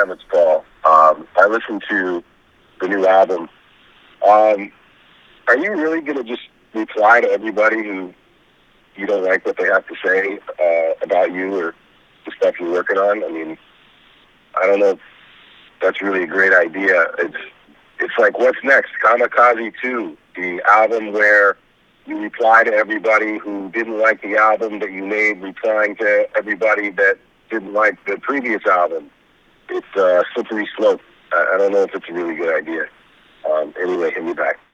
It's Paul. I listened to the new album. Are you really going to just reply to everybody who you don't like what they have to say about you or the stuff you're working on? I mean, I don't know if that's really a great idea. It's like, what's next? Kamikaze 2, the album where you reply to everybody who didn't like the album that you made, replying to everybody that didn't like the previous album. It's a slippery slope. I don't know if it's a really good idea. Anyway, hit me back.